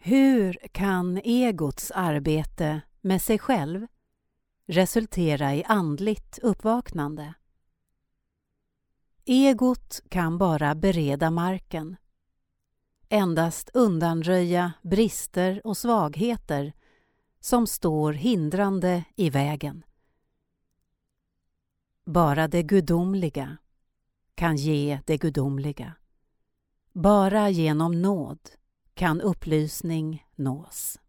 Hur kan egots arbete med sig själv resultera i andligt uppvaknande? Egot kan bara bereda marken, endast undanröja brister och svagheter som står hindrande i vägen. Bara det gudomliga kan ge det gudomliga. Bara genom nåd kan upplysning nås.